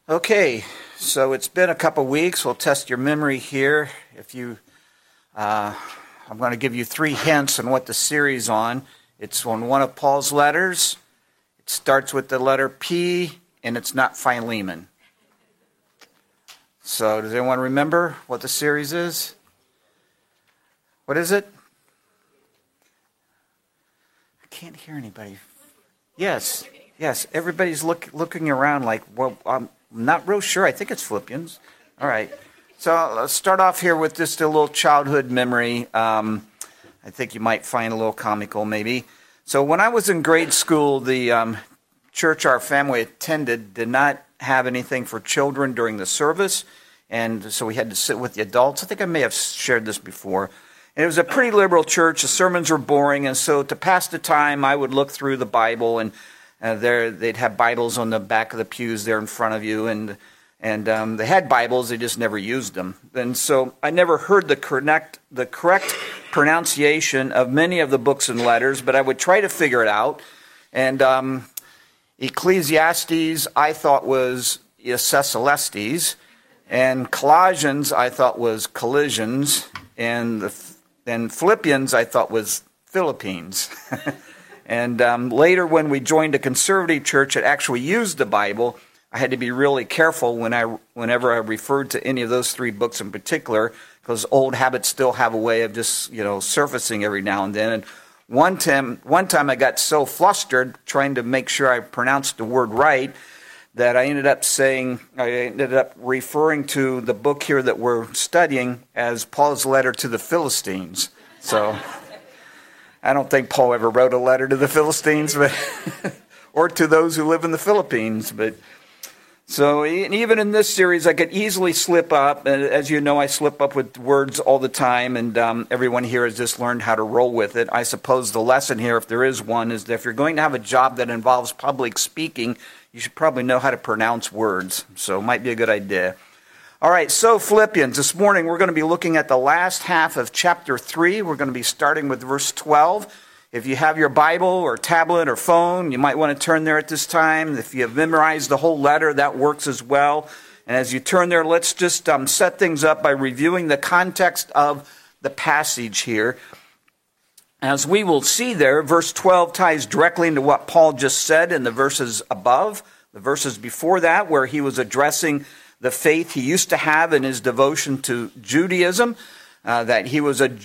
Okay, so it's been a couple weeks. We'll test your memory here. I'm going to give you 3 hints on what the series on. It's on one of Paul's letters. It starts with the letter P, and it's not Philemon. So does anyone remember what the series is? What is it? I can't hear anybody. Yes. Everybody's looking around like, well, I'm not real sure. I think it's Philippians. All right. So let's start off here with just a little childhood memory. I think you might find a little comical maybe. So when I was in grade school, the church our family attended did not have anything for children during the service. And so we had to sit with the adults. I think I may have shared this before. And it was a pretty liberal church. The sermons were boring. And so to pass the time, I would look through the Bible, and they'd have Bibles on the back of the pews there in front of you, and they had Bibles, they just never used them. And so I never heard the correct pronunciation of many of the books and letters, but I would try to figure it out. And Ecclesiastes I thought was Celestes, and Colossians I thought was collisions, and then Philippians I thought was Philippines. And later, when we joined a conservative church that actually used the Bible, I had to be really careful whenever I referred to any of those 3 books in particular, because old habits still have a way of just surfacing every now and then. And one time I got so flustered trying to make sure I pronounced the word right that I ended up referring to the book here that we're studying as Paul's letter to the Philistines. So I don't think Paul ever wrote a letter to the Philistines, but or to those who live in the Philippines. But so even in this series, I could easily slip up. And as you know, I slip up with words all the time, and everyone here has just learned how to roll with it. I suppose the lesson here, if there is one, is that if you're going to have a job that involves public speaking, you should probably know how to pronounce words. So it might be a good idea. All right, so Philippians. This morning we're going to be looking at the last half of chapter 3. We're going to be starting with verse 12. If you have your Bible or tablet or phone, you might want to turn there at this time. If you have memorized the whole letter, that works as well. And as you turn there, let's just set things up by reviewing the context of the passage here. As we will see there, verse 12 ties directly into what Paul just said in the verses above, the verses before that, where he was addressing the faith he used to have in his devotion to Judaism, that he was a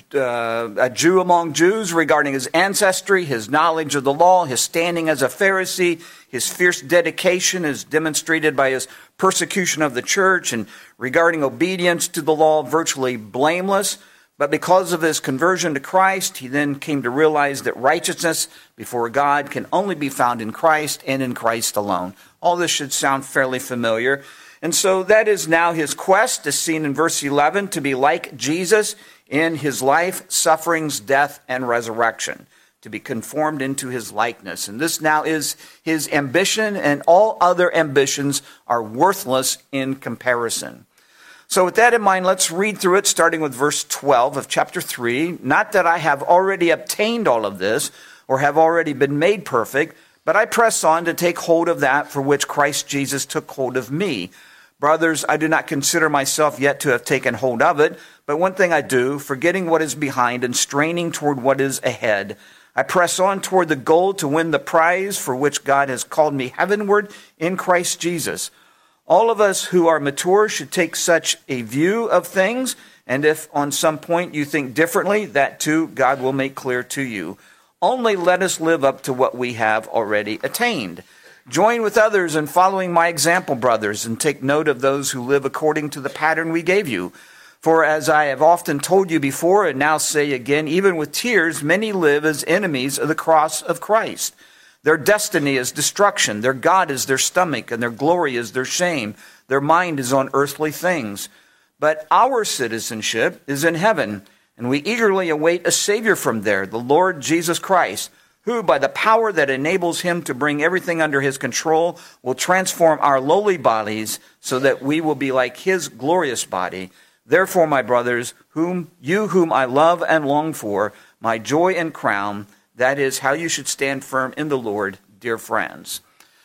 Jew among Jews regarding his ancestry, his knowledge of the law, his standing as a Pharisee, his fierce dedication is demonstrated by his persecution of the church, and regarding obedience to the law, virtually blameless. But because of his conversion to Christ, he then came to realize that righteousness before God can only be found in Christ and in Christ alone. All this should sound fairly familiar. And so that is now his quest, as seen in verse 11, to be like Jesus in his life, sufferings, death, and resurrection, to be conformed into his likeness. And this now is his ambition, and all other ambitions are worthless in comparison. So with that in mind, let's read through it, starting with verse 12 of chapter 3. Not that I have already obtained all of this, or have already been made perfect, but I press on to take hold of that for which Christ Jesus took hold of me. Brothers, I do not consider myself yet to have taken hold of it, but one thing I do, forgetting what is behind and straining toward what is ahead, I press on toward the goal to win the prize for which God has called me heavenward in Christ Jesus. All of us who are mature should take such a view of things, and if on some point you think differently, that too God will make clear to you. Only let us live up to what we have already attained. Join with others in following my example, brothers, and take note of those who live according to the pattern we gave you. For as I have often told you before, and now say again, even with tears, many live as enemies of the cross of Christ. Their destiny is destruction, their God is their stomach, and their glory is their shame. Their mind is on earthly things. But our citizenship is in heaven, and we eagerly await a Savior from there, the Lord Jesus Christ, who, by the power that enables him to bring everything under his control, will transform our lowly bodies so that we will be like his glorious body. Therefore, my brothers, whom I love and long for, my joy and crown, that is how you should stand firm in the Lord, dear friends.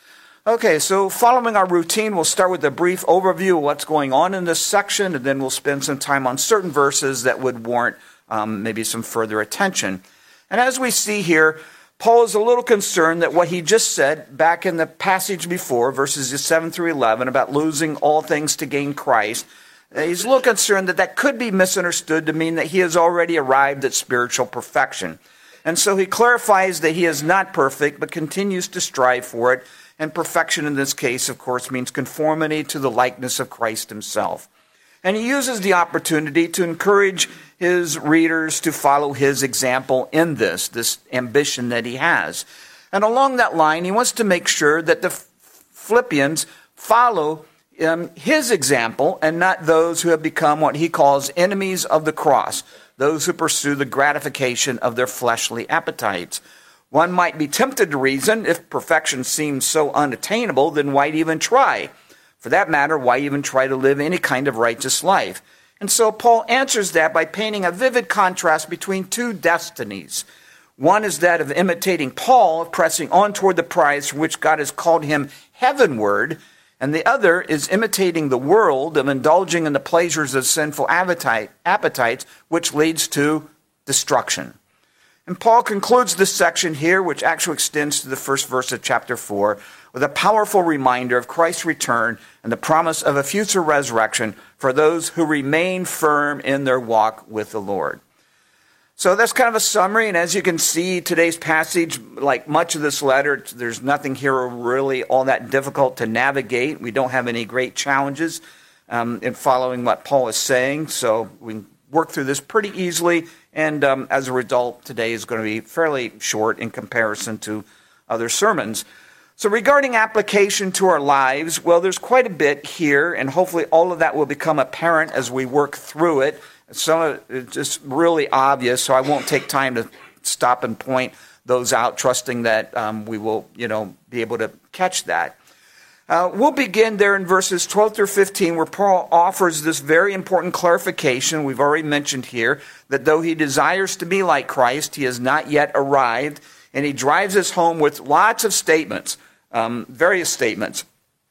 Okay, so following our routine, we'll start with a brief overview of what's going on in this section, and then we'll spend some time on certain verses that would warrant maybe some further attention. And as we see here, Paul is a little concerned that what he just said back in the passage before, verses 7 through 11, about losing all things to gain Christ, he's a little concerned that that could be misunderstood to mean that he has already arrived at spiritual perfection. And so he clarifies that he is not perfect, but continues to strive for it. And perfection in this case, of course, means conformity to the likeness of Christ himself. And he uses the opportunity to encourage his readers to follow his example in this ambition that he has. And along that line, he wants to make sure that the Philippians follow his example and not those who have become what he calls enemies of the cross, those who pursue the gratification of their fleshly appetites. One might be tempted to reason, if perfection seems so unattainable, then why even try? For that matter, why even try to live any kind of righteous life? And so Paul answers that by painting a vivid contrast between two destinies. One is that of imitating Paul, of pressing on toward the prize for which God has called him heavenward, and the other is imitating the world, of indulging in the pleasures of sinful appetites, which leads to destruction. And Paul concludes this section here, which actually extends to the first verse of chapter 4, with a powerful reminder of Christ's return and the promise of a future resurrection for those who remain firm in their walk with the Lord. So that's kind of a summary, and as you can see, today's passage, like much of this letter, there's nothing here really all that difficult to navigate. We don't have any great challenges in following what Paul is saying, so we can work through this pretty easily, and as a result, today is going to be fairly short in comparison to other sermons. So regarding application to our lives, well, there's quite a bit here, and hopefully all of that will become apparent as we work through it. Some of it's just really obvious, so I won't take time to stop and point those out, trusting that we will, be able to catch that. We'll begin there in verses 12 through 15, where Paul offers this very important clarification we've already mentioned here, that though he desires to be like Christ, he has not yet arrived, and he drives us home with lots of statements, various statements.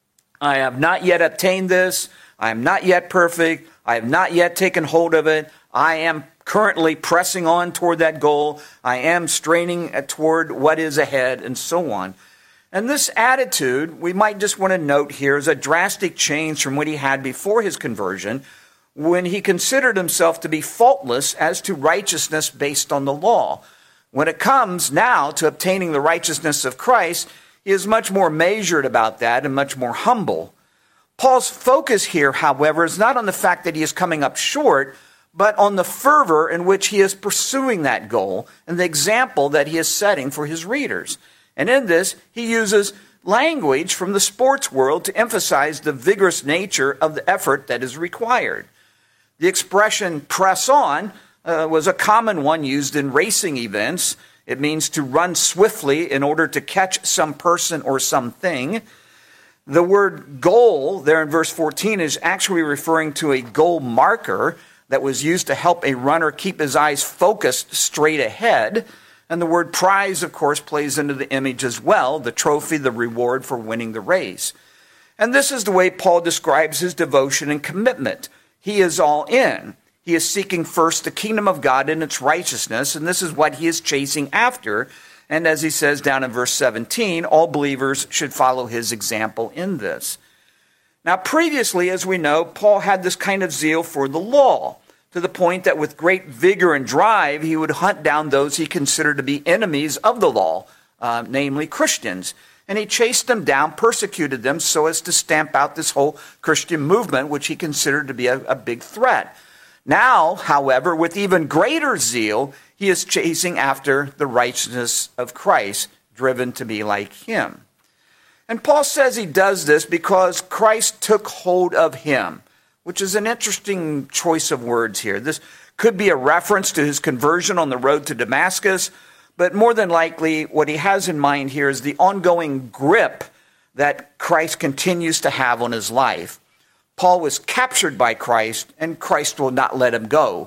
I have not yet obtained this. I am not yet perfect. I have not yet taken hold of it. I am currently pressing on toward that goal. I am straining toward what is ahead, and so on. And this attitude, we might just want to note here, is a drastic change from what he had before his conversion, when he considered himself to be faultless as to righteousness based on the law. When it comes now to obtaining the righteousness of Christ, he is much more measured about that and much more humble. Paul's focus here, however, is not on the fact that he is coming up short, but on the fervor in which he is pursuing that goal and the example that he is setting for his readers. And in this, he uses language from the sports world to emphasize the vigorous nature of the effort that is required. The expression press on was a common one used in racing events. It means to run swiftly in order to catch some person or something. The word goal there in verse 14 is actually referring to a goal marker that was used to help a runner keep his eyes focused straight ahead. And the word prize, of course, plays into the image as well, the trophy, the reward for winning the race. And this is the way Paul describes his devotion and commitment. He is all in. He is seeking first the kingdom of God and its righteousness, and this is what he is chasing after. And as he says down in verse 17, all believers should follow his example in this. Now, previously, as we know, Paul had this kind of zeal for the law, to the point that with great vigor and drive, he would hunt down those he considered to be enemies of the law, namely Christians. And he chased them down, persecuted them, so as to stamp out this whole Christian movement, which he considered to be a big threat. Now, however, with even greater zeal, he is chasing after the righteousness of Christ, driven to be like him. And Paul says he does this because Christ took hold of him, which is an interesting choice of words here. This could be a reference to his conversion on the road to Damascus, but more than likely what he has in mind here is the ongoing grip that Christ continues to have on his life. Paul was captured by Christ, and Christ will not let him go.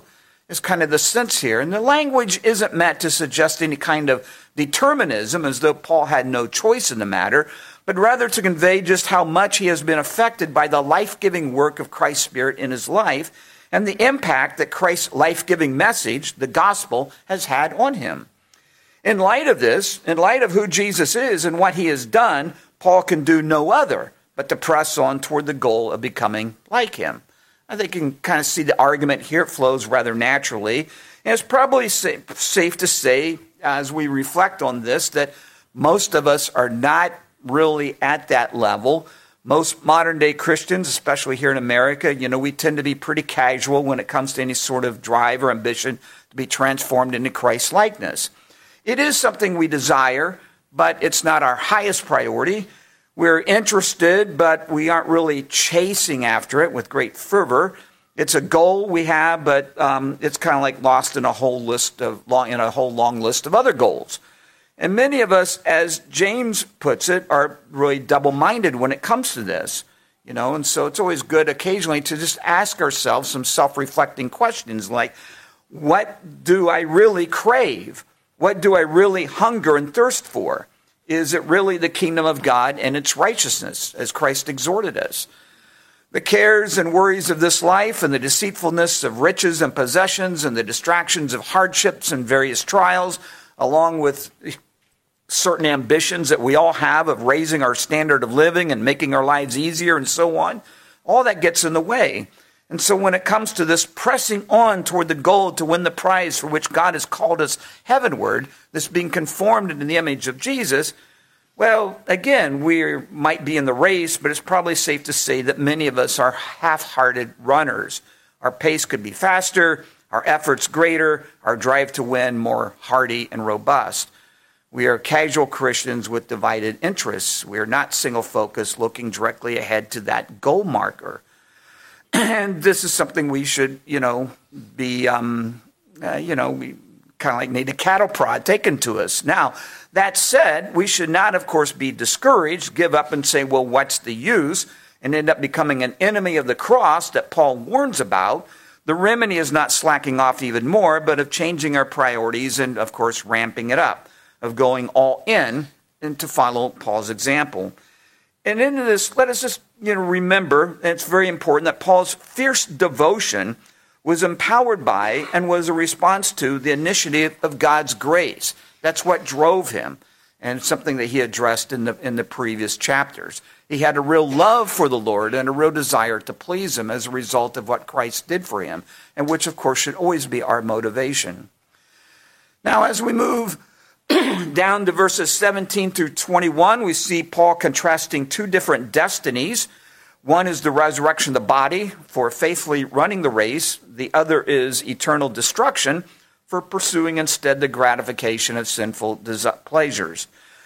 is kind of the sense here. And the language isn't meant to suggest any kind of determinism, as though Paul had no choice in the matter, but rather to convey just how much he has been affected by the life-giving work of Christ's Spirit in his life and the impact that Christ's life-giving message, the gospel, has had on him. In light of this, in light of who Jesus is and what he has done, Paul can do no other but to press on toward the goal of becoming like him. I think you can kind of see the argument here. It flows rather naturally. And it's probably safe to say, as we reflect on this, that most of us are not really at that level. Most modern-day Christians, especially here in America, we tend to be pretty casual when it comes to any sort of drive or ambition to be transformed into Christ's likeness. It is something we desire, but it's not our highest priority. We're interested, but we aren't really chasing after it with great fervor. It's a goal we have, but it's kind of like lost in a whole long list of other goals. And many of us, as James puts it, are really double-minded when it comes to this. And so it's always good occasionally to just ask ourselves some self-reflecting questions like, what do I really crave? What do I really hunger and thirst for? Is it really the kingdom of God and its righteousness, as Christ exhorted us? The cares and worries of this life and the deceitfulness of riches and possessions and the distractions of hardships and various trials, along with certain ambitions that we all have of raising our standard of living and making our lives easier and so on, all that gets in the way. And so when it comes to this pressing on toward the goal to win the prize for which God has called us heavenward, this being conformed into the image of Jesus, well, again, we might be in the race, but it's probably safe to say that many of us are half-hearted runners. Our pace could be faster, our efforts greater, our drive to win more hearty and robust. We are casual Christians with divided interests. We are not single-focused, looking directly ahead to that goal marker. And this is something we should, we kind of like need a cattle prod taken to us. Now, that said, we should not, of course, be discouraged, give up and say, well, what's the use, and end up becoming an enemy of the cross that Paul warns about. The remedy is not slacking off even more, but of changing our priorities and, of course, ramping it up, of going all in and to follow Paul's example. And into this, let us just remember, and it's very important, that Paul's fierce devotion was empowered by and was a response to the initiative of God's grace. That's what drove him, and it's something that he addressed in the previous chapters. He had a real love for the Lord and a real desire to please him as a result of what Christ did for him, and which, of course, should always be our motivation. Now, as we move down to verses 17 through 21, we see Paul contrasting two different destinies. One is the resurrection of the body for faithfully running the race. The other is eternal destruction for pursuing instead the gratification of sinful pleasures.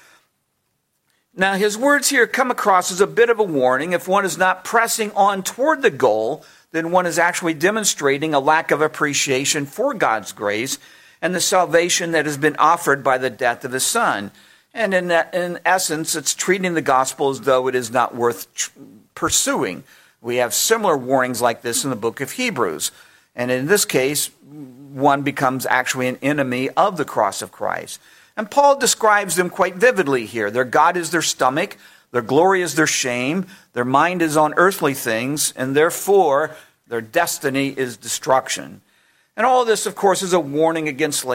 Now, his words here come across as a bit of a warning. If one is not pressing on toward the goal, then one is actually demonstrating a lack of appreciation for God's grace and the salvation that has been offered by the death of his Son. And in essence, it's treating the gospel as though it is not worth pursuing. We have similar warnings like this in the book of Hebrews. And in this case, one becomes actually an enemy of the cross of Christ. And Paul describes them quite vividly here. Their God is their stomach, their glory is their shame, their mind is on earthly things, and therefore their destiny is destruction. And all this, of course, is a warning against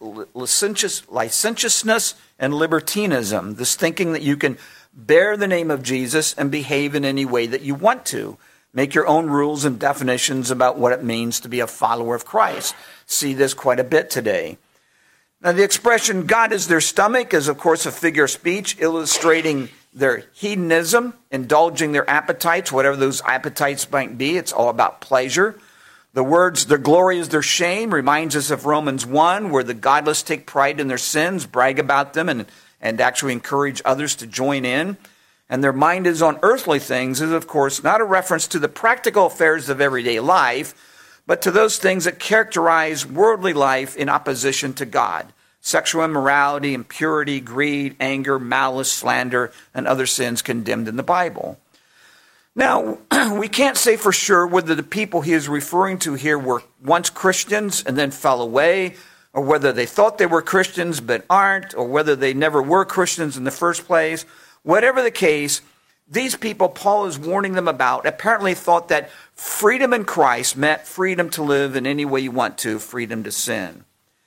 licentiousness and libertinism, this thinking that you can bear the name of Jesus and behave in any way that you want to. Make your own rules and definitions about what it means to be a follower of Christ. See this quite a bit today. Now, the expression God is their stomach is, of course, a figure of speech illustrating their hedonism, indulging their appetites, whatever those appetites might be. It's all about pleasure. The words, their glory is their shame, reminds us of Romans 1, where the godless take pride in their sins, brag about them, and actually encourage others to join in. And their mind is on earthly things is, of course, not a reference to the practical affairs of everyday life, but to those things that characterize worldly life in opposition to God. Sexual immorality, impurity, greed, anger, malice, slander, and other sins condemned in the Bible. Now, we can't say for sure whether the people he is referring to here were once Christians and then fell away, or whether they thought they were Christians but aren't, or whether they never were Christians in the first place. Whatever the case, these people Paul is warning them about apparently thought that freedom in Christ meant freedom to live in any way you want to, freedom to sin.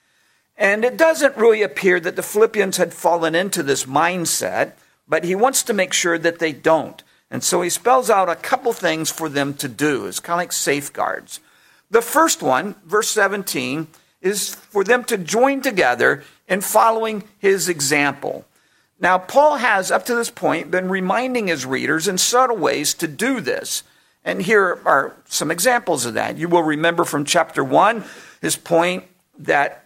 And it doesn't really appear that the Philippians had fallen into this mindset, but he wants to make sure that they don't. And so he spells out a couple things for them to do. It's kind of like safeguards. The first one, verse 17, is for them to join together in following his example. Now, Paul has, up to this point, been reminding his readers in subtle ways to do this. And here are some examples of that. You will remember from chapter 1 his point that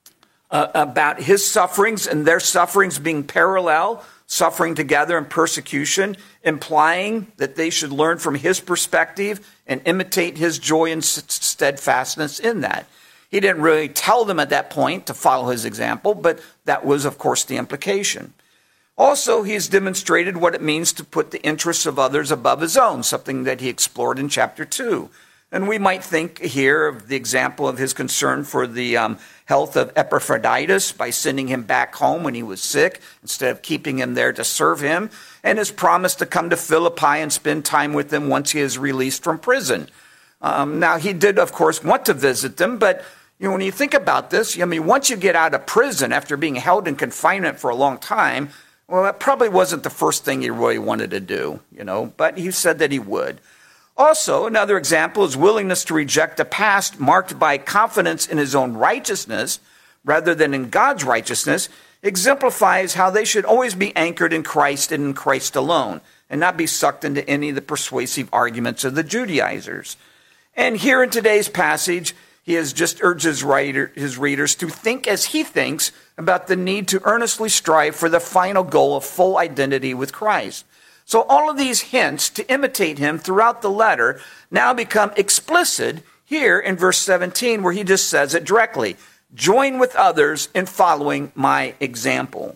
about his sufferings and their sufferings being parallel, suffering together in persecution, implying that they should learn from his perspective and imitate his joy and steadfastness in that. He didn't really tell them at that point to follow his example, but that was, of course, the implication. Also, he's demonstrated what it means to put the interests of others above his own, something that he explored in chapter 2. And we might think here of the example of his concern for the health of Epaphroditus by sending him back home when he was sick instead of keeping him there to serve him, and his promise to come to Philippi and spend time with them once he is released from prison. Now, he did, of course, want to visit them, but when you think about this, once you get out of prison after being held in confinement for a long time, well, that probably wasn't the first thing he really wanted to do, but he said that he would. Also, another example is willingness to reject a past marked by confidence in his own righteousness rather than in God's righteousness exemplifies how they should always be anchored in Christ and in Christ alone and not be sucked into any of the persuasive arguments of the Judaizers. And here in today's passage, he has just urged his readers to think as he thinks about the need to earnestly strive for the final goal of full identity with Christ. So all of these hints to imitate him throughout the letter now become explicit here in verse 17, where he just says it directly. Join with others in following my example.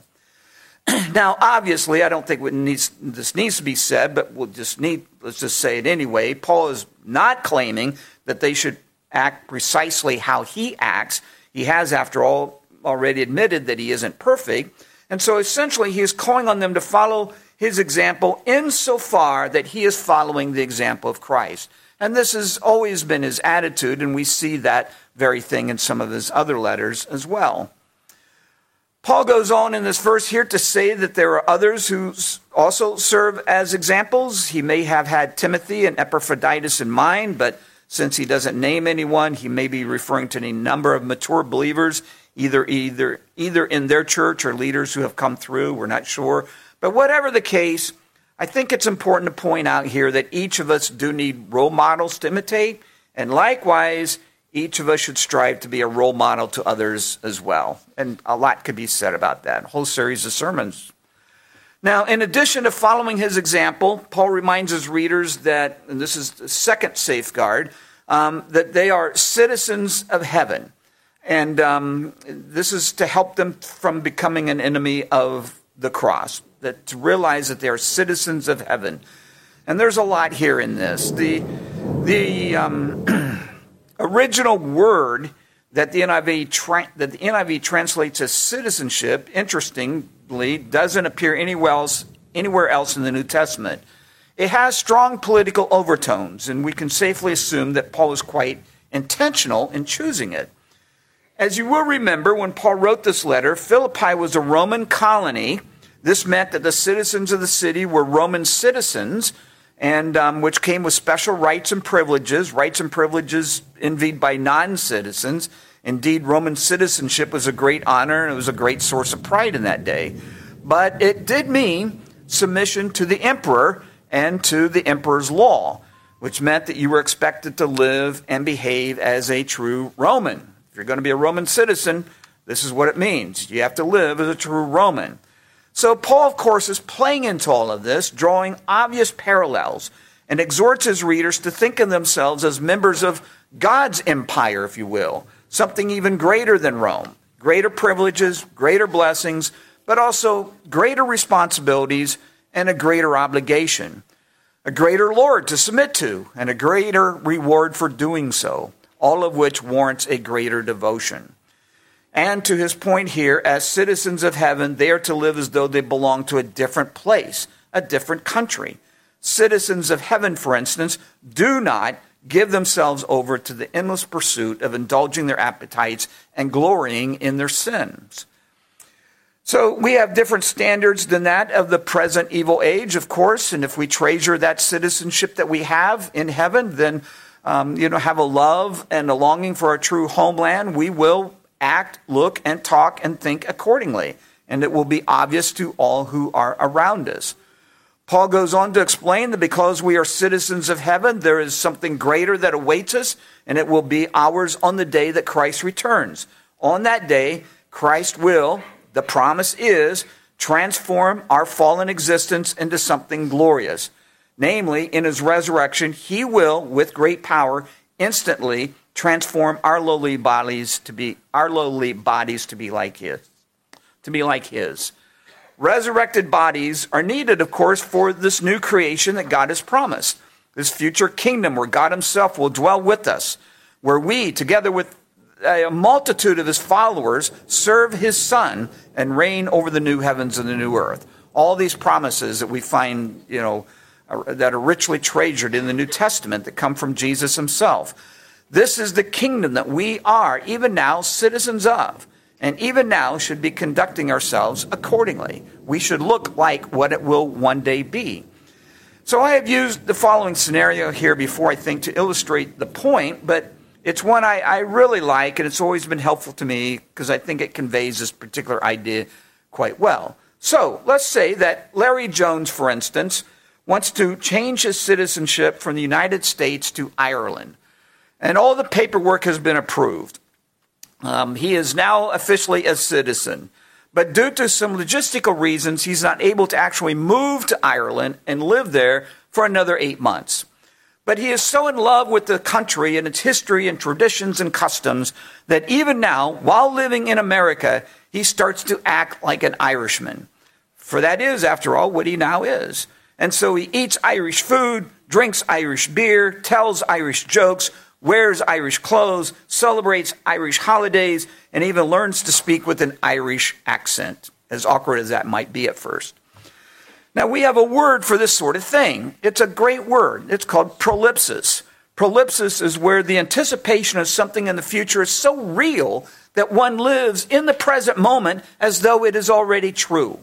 Now, obviously, I don't think this needs to be said, but let's just say it anyway. Paul is not claiming that they should act precisely how he acts. He has, after all, already admitted that he isn't perfect. And so essentially, he is calling on them to follow his example insofar that he is following the example of Christ. And this has always been his attitude, and we see that very thing in some of his other letters as well. Paul goes on in this verse here to say that there are others who also serve as examples. He may have had Timothy and Epaphroditus in mind, but since he doesn't name anyone, he may be referring to any number of mature believers, either in their church or leaders who have come through. We're not sure. But whatever the case, I think it's important to point out here that each of us do need role models to imitate, and likewise, each of us should strive to be a role model to others as well. And a lot could be said about that, a whole series of sermons. Now, in addition to following his example, Paul reminds his readers that, and this is the second safeguard, that they are citizens of heaven. And this is to help them from becoming an enemy of the cross, that to realize that they are citizens of heaven. And there's a lot here in this. The original word that the NIV translates as citizenship, interestingly, doesn't appear anywhere else in the New Testament. It has strong political overtones, and we can safely assume that Paul is quite intentional in choosing it. As you will remember, when Paul wrote this letter, Philippi was a Roman colony. This meant that the citizens of the city were Roman citizens, and which came with special rights and privileges envied by non-citizens. Indeed, Roman citizenship was a great honor, and it was a great source of pride in that day. But it did mean submission to the emperor and to the emperor's law, which meant that you were expected to live and behave as a true Roman. If you're going to be a Roman citizen, this is what it means. You have to live as a true Roman. So Paul, of course, is playing into all of this, drawing obvious parallels, and exhorts his readers to think of themselves as members of God's empire, if you will, something even greater than Rome, greater privileges, greater blessings, but also greater responsibilities and a greater obligation. a greater Lord to submit to, and a greater reward for doing so, all of which warrants a greater devotion. And to his point here, as citizens of heaven, they are to live as though they belong to a different place, a different country. Citizens of heaven, for instance, do not give themselves over to the endless pursuit of indulging their appetites and glorying in their sins. So we have different standards than that of the present evil age, of course, and if we treasure that citizenship that we have in heaven, then have a love and a longing for our true homeland, we will act, look, and talk and think accordingly, and it will be obvious to all who are around us. Paul goes on to explain that because we are citizens of heaven, there is something greater that awaits us, and it will be ours on the day that Christ returns. On that day, Christ will, the promise is, transform our fallen existence into something glorious. Namely, in his resurrection, he will, with great power, instantly transform our lowly bodies to be like his. Resurrected bodies are needed, of course, for this new creation that God has promised. This future kingdom where God himself will dwell with us, where we, together with a multitude of his followers, serve his Son and reign over the new heavens and the new earth. All these promises that we find, that are richly treasured in the New Testament that come from Jesus himself. This is the kingdom that we are, even now, citizens of. And even now should be conducting ourselves accordingly. We should look like what it will one day be. So I have used the following scenario here before, I think, to illustrate the point, but it's one I really like, and it's always been helpful to me because I think it conveys this particular idea quite well. So let's say that Larry Jones, for instance, wants to change his citizenship from the United States to Ireland. And all the paperwork has been approved. He is now officially a citizen. But due to some logistical reasons, he's not able to actually move to Ireland and live there for another 8 months. But he is so in love with the country and its history and traditions and customs that even now, while living in America, he starts to act like an Irishman. For that is, after all, what he now is. And so he eats Irish food, drinks Irish beer, tells Irish jokes, wears Irish clothes, celebrates Irish holidays, and even learns to speak with an Irish accent, as awkward as that might be at first. Now, we have a word for this sort of thing. It's a great word. It's called prolipsis. Prolipsis is where the anticipation of something in the future is so real that one lives in the present moment as though it is already true.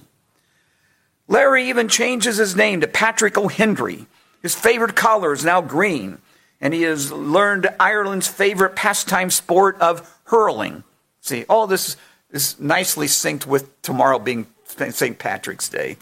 Larry even changes his name to Patrick O'Hendry. His favorite color is now green. And he has learned Ireland's favorite pastime sport of hurling. See, all this is nicely synced with tomorrow being St. Patrick's Day.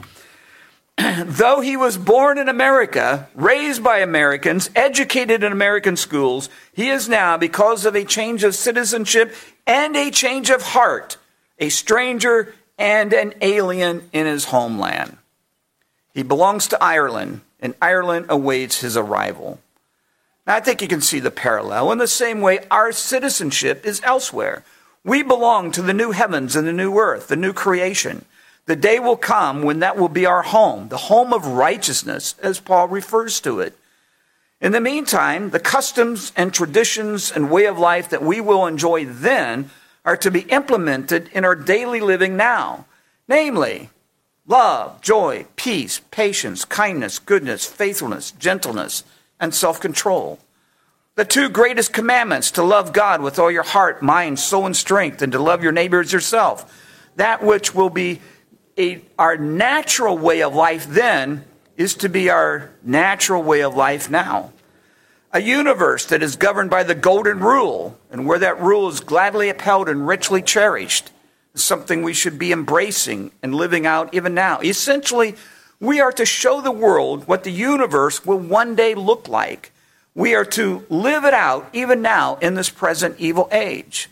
Though he was born in America, raised by Americans, educated in American schools, he is now, because of a change of citizenship and a change of heart, a stranger and an alien in his homeland. He belongs to Ireland, and Ireland awaits his arrival. Now, I think you can see the parallel. In the same way, our citizenship is elsewhere. We belong to the new heavens and the new earth, the new creation. The day will come when that will be our home, the home of righteousness, as Paul refers to it. In the meantime, the customs and traditions and way of life that we will enjoy then are to be implemented in our daily living now. Namely, love, joy, peace, patience, kindness, goodness, faithfulness, gentleness, and self-control. The two greatest commandments, to love God with all your heart, mind, soul, and strength, and to love your neighbor as yourself. That which will be our natural way of life then is to be our natural way of life now. A universe that is governed by the golden rule, and where that rule is gladly upheld and richly cherished, is something we should be embracing and living out even now. Essentially, we are to show the world what the universe will one day look like. We are to live it out even now in this present evil age.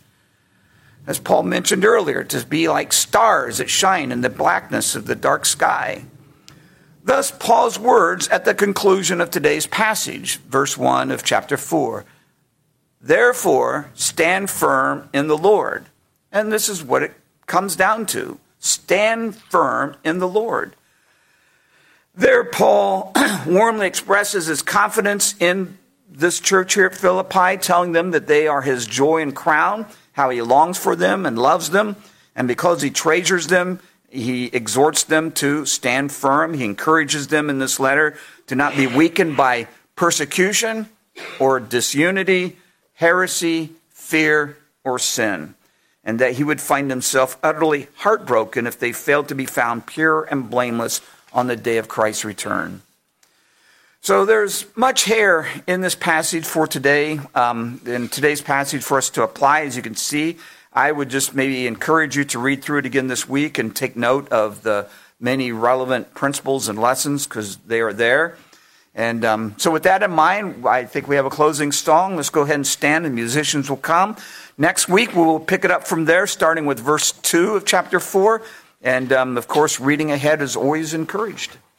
As Paul mentioned earlier, to be like stars that shine in the blackness of the dark sky. Thus, Paul's words at the conclusion of today's passage, verse 1 of chapter 4. Therefore, stand firm in the Lord. And this is what it comes down to. Stand firm in the Lord. There, Paul warmly expresses his confidence in this church here at Philippi, telling them that they are his joy and crown, how he longs for them and loves them. And because he treasures them, he exhorts them to stand firm. He encourages them in this letter to not be weakened by persecution or disunity, heresy, fear, or sin. And that he would find himself utterly heartbroken if they failed to be found pure and blameless on the day of Christ's return. So there's much here in this passage for today, in today's passage for us to apply. As you can see, I would just maybe encourage you to read through it again this week and take note of the many relevant principles and lessons because they are there. And so with that in mind, I think we have a closing song. Let's go ahead and stand and musicians will come. Next week, we will pick it up from there, starting with verse 2 of chapter 4. And of course, reading ahead is always encouraged.